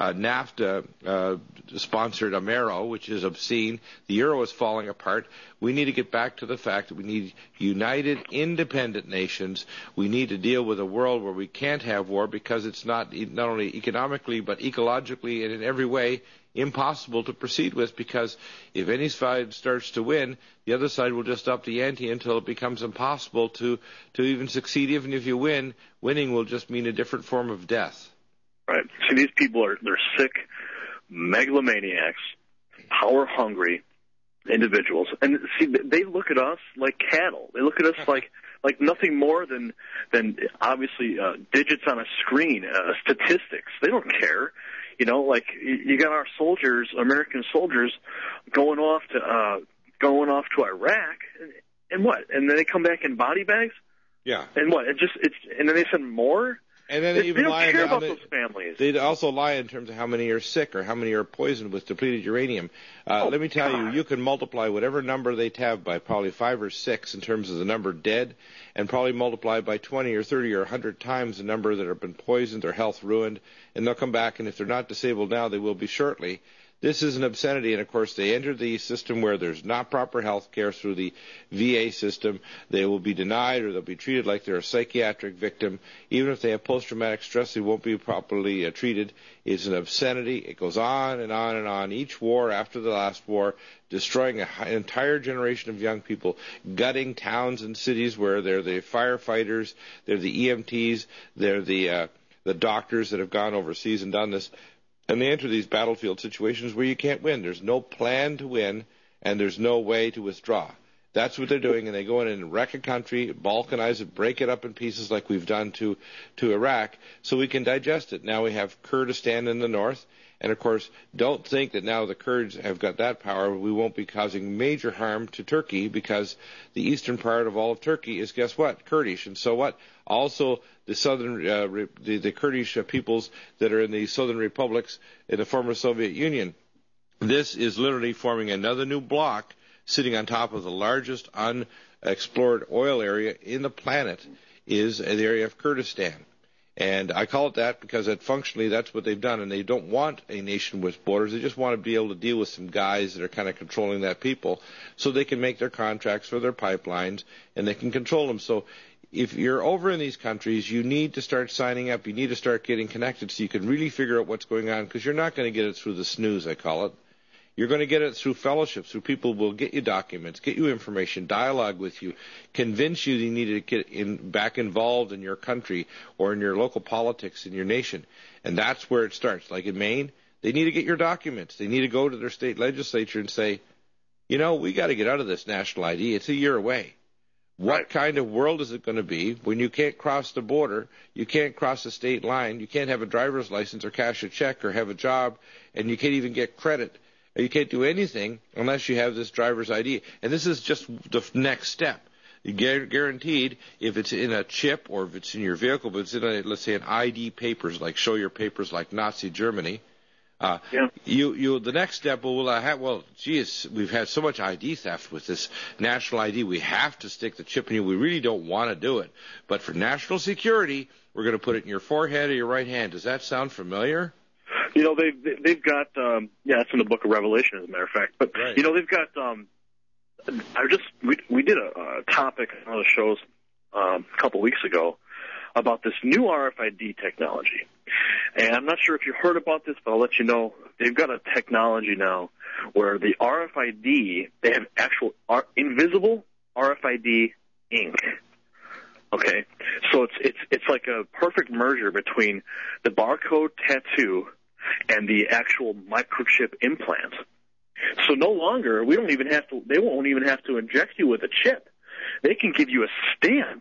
NAFTA-sponsored Amero, which is obscene. The euro is falling apart. We need to get back to the fact that we need united, independent nations. We need to deal with a world where we can't have war because it's not only economically but ecologically and in every way impossible to proceed with, because if any side starts to win, the other side will just up the ante until it becomes impossible to even succeed. Even if you win, winning will just mean a different form of death. Right. See, these people they're sick, megalomaniacs, power-hungry individuals. And see, they look at us like cattle. They look at us like nothing more than obviously digits on a screen, statistics. They don't care. You got our soldiers, American soldiers, going off to Iraq, and what? And then they come back in body bags. Yeah. And what? And then they send more. And then they don't care about those families. They also lie in terms of how many are sick or how many are poisoned with depleted uranium. Let me tell you, you can multiply whatever number they have by probably 5 or 6 in terms of the number dead, and probably multiply by 20 or 30 or 100 times the number that have been poisoned, their health ruined, and they'll come back, and if they're not disabled now, they will be shortly. This is an obscenity, and of course they enter the system where there's not proper health care through the VA system. They will be denied, or they'll be treated like they're a psychiatric victim. Even if they have post-traumatic stress, they won't be properly treated. It's an obscenity. It goes on and on and on. Each war after the last war, destroying an entire generation of young people, gutting towns and cities where they're the firefighters, they're the EMTs, they're the doctors that have gone overseas and done this. And they enter these battlefield situations where you can't win. There's no plan to win, and there's no way to withdraw. That's what they're doing, and they go in and wreck a country, balkanize it, break it up in pieces like we've done to Iraq, so we can digest it. Now we have Kurdistan in the north, and of course, don't think that now the Kurds have got that power, we won't be causing major harm to Turkey, because the eastern part of all of Turkey is, guess what, Kurdish. And so what? Also, the southern, the Kurdish peoples that are in the southern republics in the former Soviet Union. This is literally forming another new block sitting on top of the largest unexplored oil area in the planet, is the area of Kurdistan. And I call it that because functionally that's what they've done, and they don't want a nation with borders. They just want to be able to deal with some guys that are kind of controlling that people so they can make their contracts for their pipelines, and they can control them. So if you're over in these countries, you need to start signing up. You need to start getting connected so you can really figure out what's going on, because you're not going to get it through the snooze, I call it. You're going to get it through fellowships, through people who will get you documents, get you information, dialogue with you, convince you need to get back involved in your country or in your local politics in your nation. And that's where it starts. Like in Maine, they need to get your documents. They need to go to their state legislature and say, you know, we got to get out of this national ID. It's a year away. What kind of world is it going to be when you can't cross the border, you can't cross the state line, you can't have a driver's license or cash a check or have a job, and you can't even get credit? You can't do anything unless you have this driver's ID. And this is just the next step. You're guaranteed, if it's in a chip or if it's in your vehicle, but it's in, let's say, an ID papers, like show your papers like Nazi Germany, the next step geez, we've had so much ID theft with this national ID. We have to stick the chip in you. We really don't want to do it. But for national security, we're going to put it in your forehead or your right hand. Does that sound familiar? You know, they've got, it's in the book of Revelation, as a matter of fact. But, you know, they've got, we did a topic on one of the shows a couple weeks ago about this new RFID technology. And I'm not sure if you heard about this, but I'll let you know. They've got a technology now where the RFID, they have actual invisible RFID ink. Okay, so it's like a perfect merger between the barcode tattoo and the actual microchip implant. So no longer they won't even have to inject you with a chip. They can give you a stamp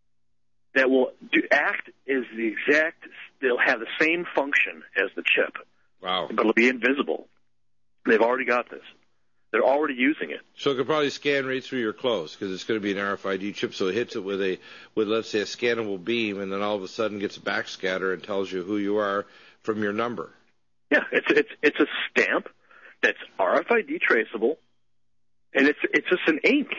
that will act as they'll have the same function as the chip. Wow. But it'll be invisible. They've already got this. They're already using it. So it could probably scan right through your clothes, because it's going to be an RFID chip. So it hits it with let's say, a scannable beam, and then all of a sudden gets a backscatter and tells you who you are from your number. Yeah, it's a stamp that's RFID traceable, and it's just an ink.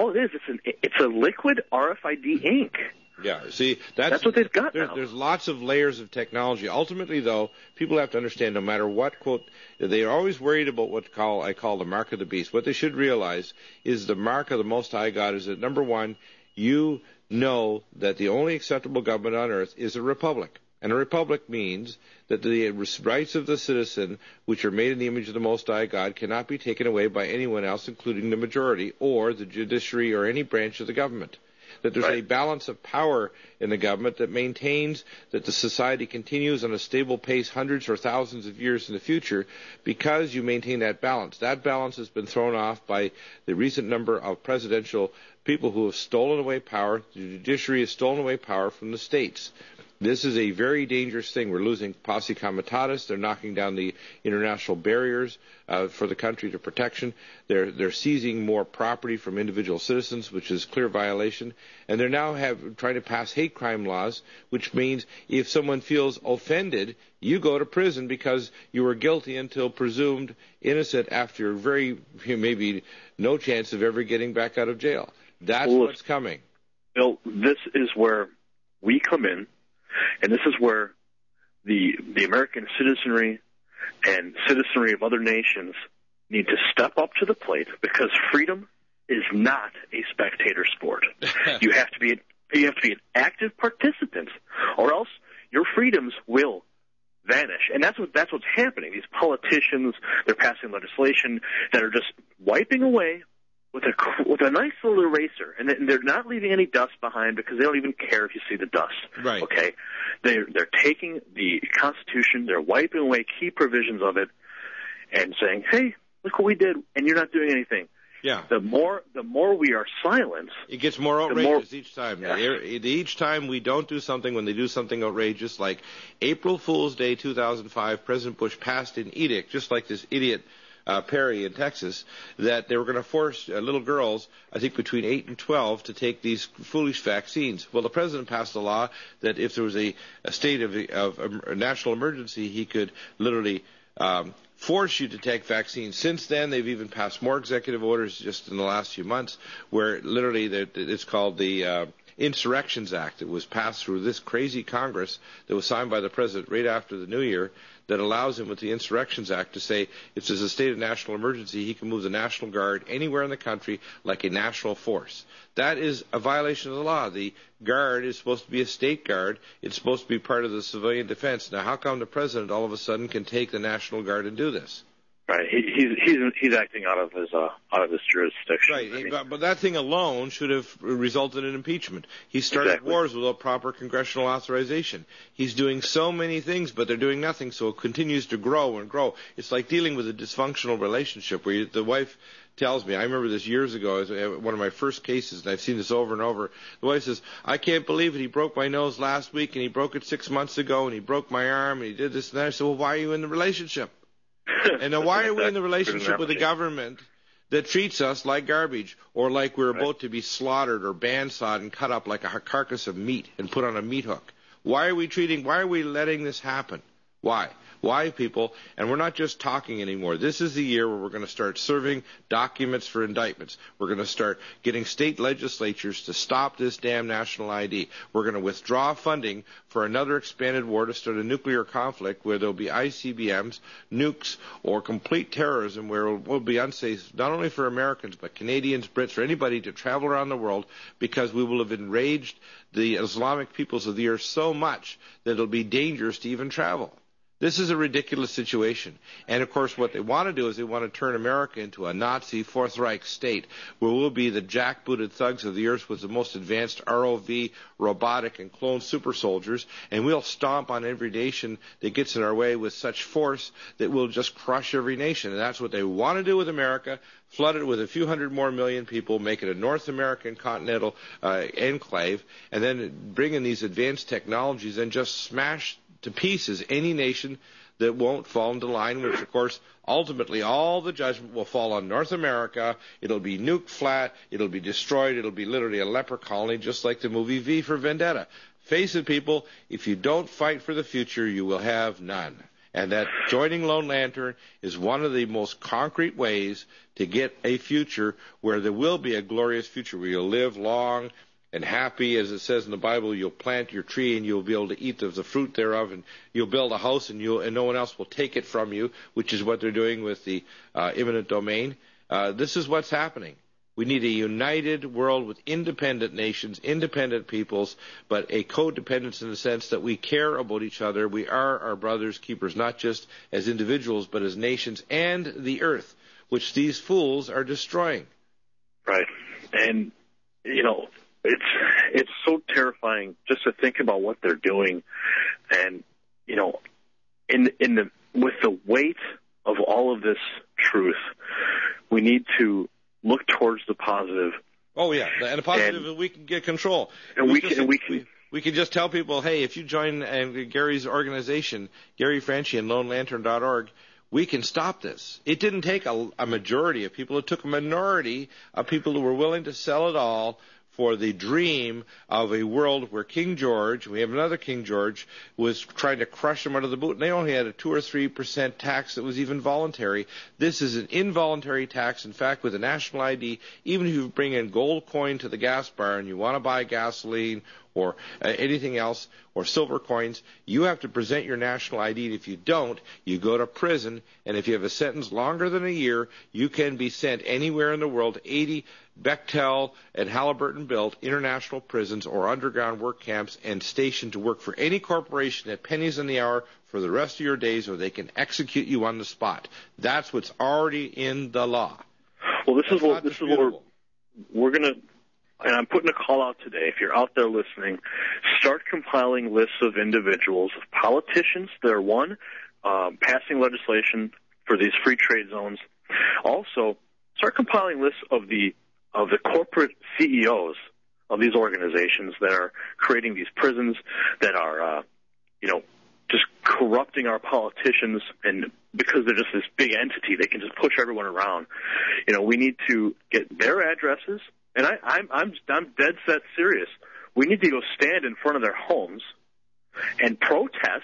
It's a liquid RFID ink. Yeah, see, that's what they've got now. There's lots of layers of technology. Ultimately, though, people have to understand, no matter what, quote, they are always worried about what I call the mark of the beast. What they should realize is the mark of the Most High God is that, number one, you know that the only acceptable government on earth is a republic. And a republic means that the rights of the citizen, which are made in the image of the Most High God, cannot be taken away by anyone else, including the majority or the judiciary or any branch of the government. That there's a balance of power in the government that maintains that the society continues on a stable pace hundreds or thousands of years in the future, because you maintain that balance. That balance has been thrown off by the recent number of presidential people who have stolen away power. The judiciary has stolen away power from the states. This is a very dangerous thing. We're losing posse comitatus. They're knocking down the international barriers for the country to protection. They're seizing more property from individual citizens, which is clear violation. And they're now trying to pass hate crime laws, which means if someone feels offended, you go to prison because you were guilty until presumed innocent after maybe no chance of ever getting back out of jail. That's what's coming. Bill, this is where we come in. And this is where the American citizenry and citizenry of other nations need to step up to the plate, because freedom is not a spectator sport. You have to be an active participant, or else your freedoms will vanish. And that's what's happening. These politicians, they're passing legislation that are just wiping away with a nice little eraser, and they're not leaving any dust behind, because they don't even care if you see the dust. Right. Okay. They're taking the Constitution, they're wiping away key provisions of it, and saying, "Hey, look what we did," and you're not doing anything. Yeah. The more we are silent, it gets more outrageous each time. Yeah. Each time we don't do something, when they do something outrageous, like April Fool's Day 2005, President Bush passed an edict, just like this idiot Perry in Texas, that they were going to force little girls, I think between 8 and 12, to take these foolish vaccines. Well, the president passed a law that if there was a state of a national emergency, he could literally force you to take vaccines. Since then, they've even passed more executive orders just in the last few months, where literally it's called the Insurrections Act. It was passed through this crazy Congress that was signed by the president right after the New Year, that allows him with the Insurrections Act to say if there's a state of national emergency, he can move the National Guard anywhere in the country like a national force. That is a violation of the law. The Guard is supposed to be a state guard. It's supposed to be part of the civilian defense. Now, how come the president all of a sudden can take the National Guard and do this? Right, he's acting out of his jurisdiction. Right, but that thing alone should have resulted in impeachment. He started wars without proper congressional authorization. He's doing so many things, but they're doing nothing, so it continues to grow and grow. It's like dealing with a dysfunctional relationship where the wife tells me, I remember this years ago, one of my first cases, and I've seen this over and over. The wife says, "I can't believe it. He broke my nose last week, and he broke it 6 months ago, and he broke my arm, and he did this and that." I said, "Well, why are you in the relationship?" And now why are we in the relationship with a government that treats us like garbage, or like we're about to be slaughtered or bandsawed and cut up like a carcass of meat and put on a meat hook? Why are we letting this happen? Why, people? And we're not just talking anymore. This is the year where we're going to start serving documents for indictments. We're going to start getting state legislatures to stop this damn national ID. We're going to withdraw funding for another expanded war to start a nuclear conflict where there'll be ICBMs, nukes, or complete terrorism where it will be unsafe not only for Americans but Canadians, Brits, for anybody to travel around the world, because we will have enraged the Islamic peoples of the earth so much that it'll be dangerous to even travel. This is a ridiculous situation. And, of course, what they want to do is they want to turn America into a Nazi Fourth Reich state where we'll be the jackbooted thugs of the earth with the most advanced ROV, robotic, and cloned super soldiers, and we'll stomp on every nation that gets in our way with such force that we'll just crush every nation. And that's what they want to do with America, flood it with a few hundred more million people, make it a North American continental enclave, and then bring in these advanced technologies and just smash to pieces any nation that won't fall into line, which, of course, ultimately all the judgment will fall on North America. It'll be nuked flat. It'll be destroyed. It'll be literally a leper colony, just like the movie V for Vendetta. Face it, people, if you don't fight for the future, you will have none. And that joining Lone Lantern is one of the most concrete ways to get a future where there will be a glorious future, where you'll live long and happy. As it says in the Bible, you'll plant your tree and you'll be able to eat of the fruit thereof, and you'll build a house and no one else will take it from you, which is what they're doing with the eminent domain. This is what's happening. We need a united world with independent nations, independent peoples, but a codependence in the sense that we care about each other. We are our brother's keepers, not just as individuals, but as nations and the earth, which these fools are destroying. Right. And, you know, it's so terrifying just to think about what they're doing. And, you know, with the weight of all of this truth, we need to look towards the positive. Oh yeah, and the positive is we can get control. And we can just tell people, hey, if you join Gary's organization, Gary Franchi and LoneLantern.org, we can stop this. It didn't take a majority of people. It took a minority of people who were willing to sell it all for the dream of a world where King George, we have another King George, was trying to crush them under the boot. And they only had a 2 or 3% tax that was even voluntary. This is an involuntary tax. In fact, with a national ID, even if you bring in gold coin to the gas bar and you want to buy gasoline or anything else, or silver coins, you have to present your national ID. And if you don't, you go to prison. And if you have a sentence longer than a year, you can be sent anywhere in the world, 80 Bechtel and Halliburton-built international prisons or underground work camps, and stationed to work for any corporation at pennies on the hour for the rest of your days, or they can execute you on the spot. That's what's already in the law. Well, this is what we're going to, and I'm putting a call out today. If you're out there listening, start compiling lists of individuals, of politicians that are, one, passing legislation for these free trade zones. Also, start compiling lists of the corporate CEOs of these organizations that are creating these prisons, that are, just corrupting our politicians, and because they're just this big entity, they can just push everyone around. We need to get their addresses, and I'm dead set serious. We need to go stand in front of their homes and protest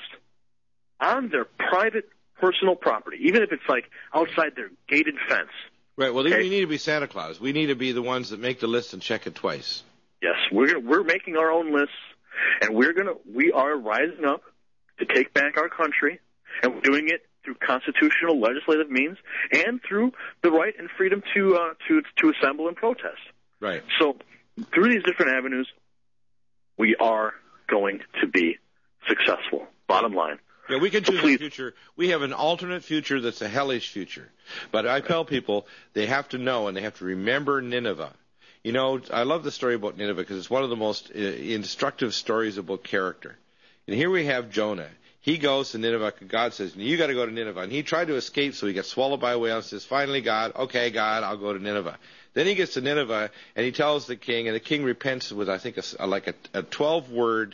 on their private, personal property, even if it's like outside their gated fence. Right. Well, we need to be Santa Claus. We need to be the ones that make the list and check it twice. Yes, we're making our own lists, and we are rising up to take back our country, and we're doing it through constitutional legislative means and through the right and freedom to assemble and protest. Right. So through these different avenues, we are going to be successful. Bottom line. Yeah, we can choose a future. We have an alternate future that's a hellish future. But I tell people they have to know and they have to remember Nineveh. I love the story about Nineveh because it's one of the most instructive stories about character. And here we have Jonah. He goes to Nineveh. God says, you got to go to Nineveh. And he tried to escape, so he gets swallowed by a whale and says, finally, God, okay, God, I'll go to Nineveh. Then he gets to Nineveh, and he tells the king, and the king repents with, I think, a 12-word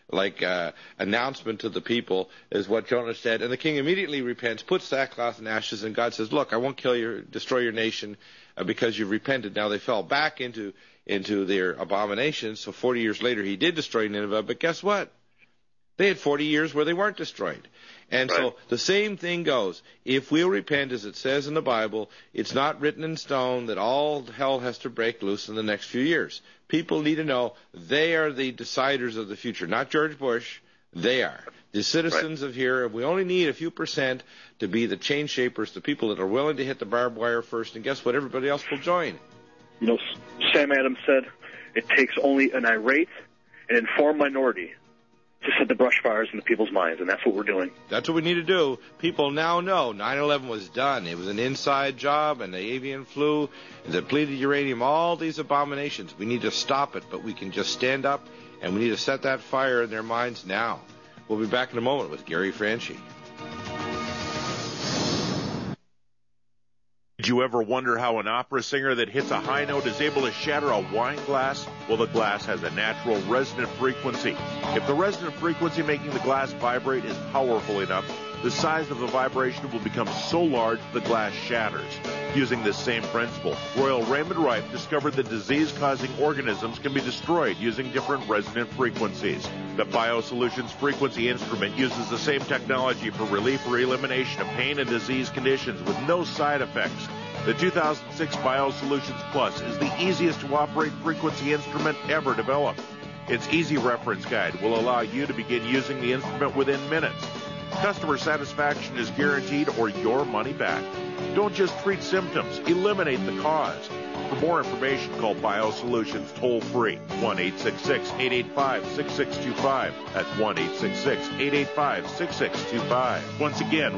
announcement to the people is what Jonah said. And the king immediately repents, puts sackcloth and ashes, and God says, look, I won't destroy your nation because you've repented. Now they fell back into their abominations. So 40 years later, he did destroy Nineveh. But guess what? They had 40 years where they weren't destroyed. And so the same thing goes. If we'll repent, as it says in the Bible, it's not written in stone that all hell has to break loose in the next few years. People need to know they are the deciders of the future, not George Bush. They are. The citizens of here, we only need a few percent to be the change shapers, the people that are willing to hit the barbed wire first, and guess what? Everybody else will join. Sam Adams said, it takes only an irate and informed minority to set the brush fires into people's minds, and that's what we're doing. That's what we need to do. People now know 9/11 was done. It was an inside job, and the avian flu, the depleted uranium, all these abominations. We need to stop it, but we can just stand up, and we need to set that fire in their minds now. We'll be back in a moment with Gary Franchi. Did you ever wonder how an opera singer that hits a high note is able to shatter a wine glass? Well, the glass has a natural resonant frequency. If the resonant frequency making the glass vibrate is powerful enough, the size of the vibration will become so large the glass shatters. Using this same principle, Royal Raymond Rife discovered that disease-causing organisms can be destroyed using different resonant frequencies. The BioSolutions frequency instrument uses the same technology for relief or elimination of pain and disease conditions with no side effects. The 2006 BioSolutions Plus is the easiest to operate frequency instrument ever developed. Its easy reference guide will allow you to begin using the instrument within minutes. Customer satisfaction is guaranteed or your money back. Don't just treat symptoms, eliminate the cause. For more information, call BioSolutions toll-free, 1-866-885-6625. That's 1-866-885-6625. Once again,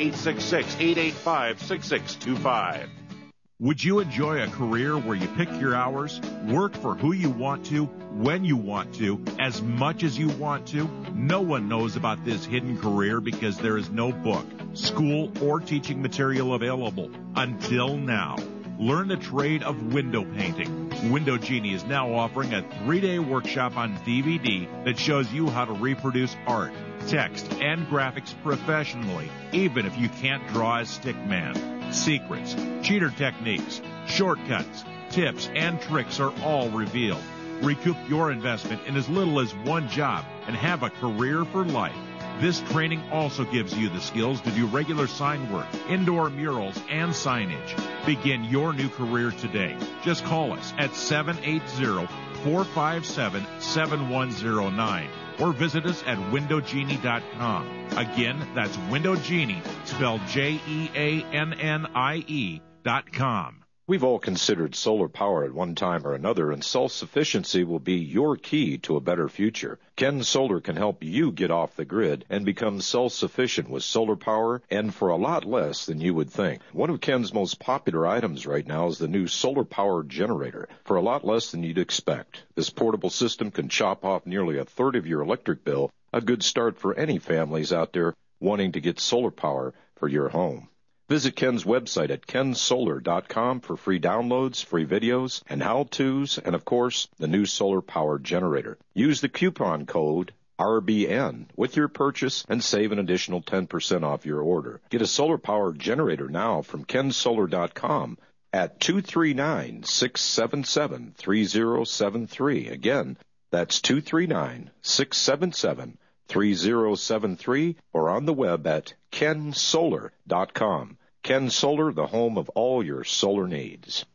1-866-885-6625. Would you enjoy a career where you pick your hours, work for who you want to, when you want to, as much as you want to? No one knows about this hidden career because there is no book, school, or teaching material available until now. Learn the trade of window painting. Window Genie is now offering a 3-day workshop on DVD that shows you how to reproduce art, text, and graphics professionally, even if you can't draw a stick man. Secrets, cheater techniques, shortcuts, tips, and tricks are all revealed. Recoup your investment in as little as one job and have a career for life. This training also gives you the skills to do regular sign work, indoor murals, and signage. Begin your new career today. Just call us at 780-457-7109 or visit us at windowgenie.com. Again, that's Window Genie, spelled JEANNIE.com. We've all considered solar power at one time or another, and self-sufficiency will be your key to a better future. Ken Solar can help you get off the grid and become self-sufficient with solar power, and for a lot less than you would think. One of Ken's most popular items right now is the new solar power generator, for a lot less than you'd expect. This portable system can chop off nearly a third of your electric bill, a good start for any families out there wanting to get solar power for your home. Visit Ken's website at kensolar.com for free downloads, free videos, and how-tos, and, of course, the new solar power generator. Use the coupon code RBN with your purchase and save an additional 10% off your order. Get a solar power generator now from kensolar.com at 239-677-3073. Again, that's 239-677-3073. 3073 or on the web at kensolar.com. Ken Solar, the home of all your solar needs.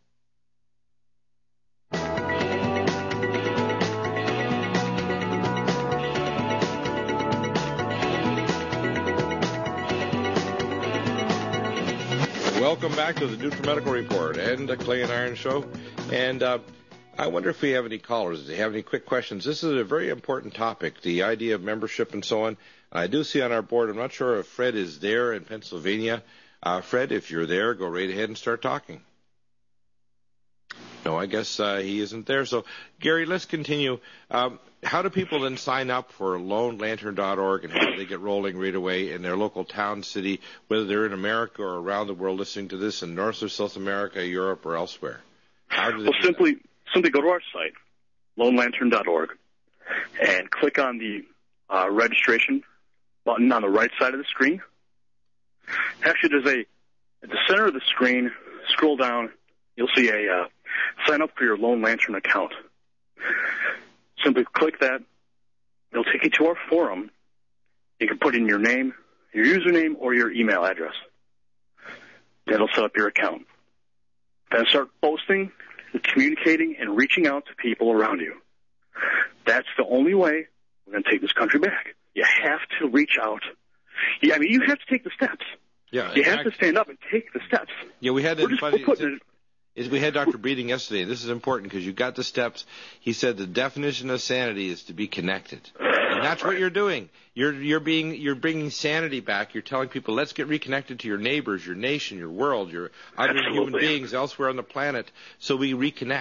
Welcome back to the NutriMedical Report and the Clay and Iron Show. And I wonder if we have any callers. Do you have any quick questions? This is a very important topic, the idea of membership and so on. I do see on our board, I'm not sure if Fred is there in Pennsylvania. Fred, if you're there, go right ahead and start talking. No, I guess he isn't there. So, Gary, let's continue. How do people then sign up for LoneLantern.org, and how do they get rolling right away in their local town, city, whether they're in America or around the world listening to this in North or South America, Europe, or elsewhere? How do they simply go to our site, LoneLantern.org, and click on the registration button on the right side of the screen. Actually, at the center of the screen, scroll down, you'll see a sign up for your Lone Lantern account. Simply click that. It'll take you to our forum. You can put in your name, your username, or your email address. That'll set up your account. Then start posting, communicating, and reaching out to people around you. That's the only way we're going to take this country back. You have to reach out. Yeah, I mean, you have to take the steps. Yeah, you have to stand up and take the steps. Yeah, we had we had Dr. Breeding yesterday. This is important because you got the steps. He said the definition of sanity is to be connected, and that's what you're doing. You're bringing sanity back. You're telling people, let's get reconnected to your neighbors, your nation, your world, your other human beings elsewhere on the planet, so we reconnect.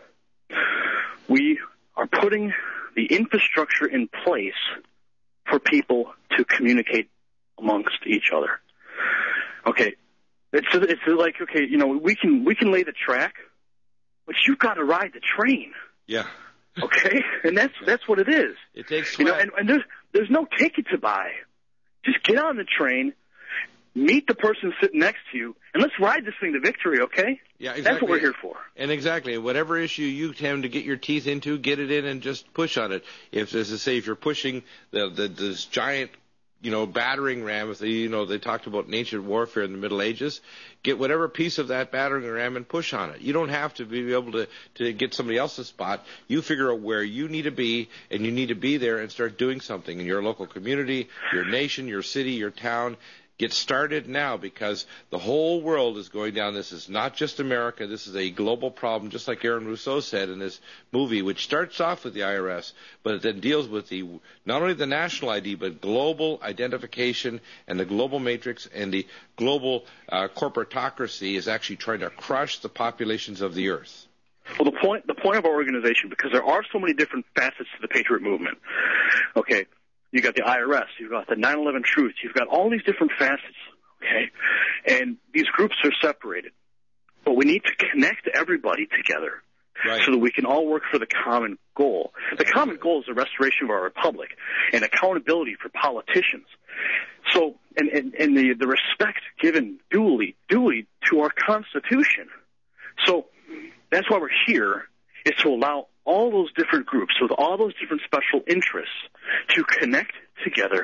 We are putting the infrastructure in place for people to communicate amongst each other. Okay, it's like, okay, you know, we can lay the track, but you've got to ride the train. Yeah. Okay, and that's what it is. It takes sweat. You know, and there's no ticket to buy. Just get on the train, meet the person sitting next to you, and let's ride this thing to victory, okay? Yeah, exactly. That's what we're here for. And exactly, whatever issue you tend to get your teeth into, get it in and just push on it. If, as I say, if you're pushing this giant, you know, battering ram, they talked about in ancient warfare in the Middle Ages, get whatever piece of that battering ram and push on it. You don't have to be able to get somebody else's spot. You figure out where you need to be, and you need to be there and start doing something in your local community, your nation, your city, your town. Get started now, because the whole world is going down. This is not just America. This is a global problem, just like Aaron Rousseau said in this movie, which starts off with the IRS, but it then deals with not only the national ID, but global identification and the global matrix, and the global corporatocracy is actually trying to crush the populations of the earth. Well, the point of our organization, because there are so many different facets to the Patriot movement, okay, you got the IRS, you've got the 9/11 Truth, you've got all these different facets, okay? And these groups are separated. But we need to connect everybody together, right, so that we can all work for the common goal. The common goal is the restoration of our republic and accountability for politicians. So, and the respect given duly to our Constitution. So that's why we're here, is to allow all those different groups with all those different special interests to connect together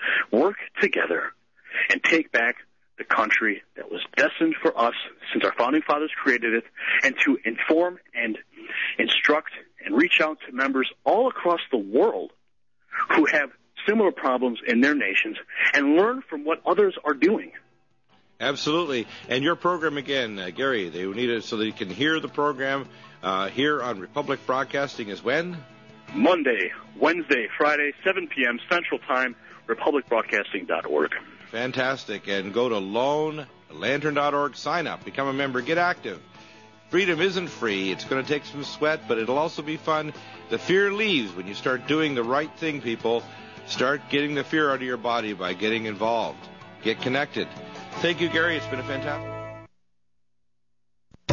work together and take back the country that was destined for us since our founding fathers created it, and to inform and instruct and reach out to members all across the world who have similar problems in their nations and learn from what others are doing. Absolutely. And your program again, Gary, they need it so that you can hear the program here on Republic Broadcasting is when? Monday, Wednesday, Friday, 7 p.m. Central Time, republicbroadcasting.org. Fantastic. And go to lonelantern.org, sign up, become a member, get active. Freedom isn't free. It's going to take some sweat, but it'll also be fun. The fear leaves when you start doing the right thing, people. Start getting the fear out of your body by getting involved. Get connected. Thank you, Gary. It's been a fantastic...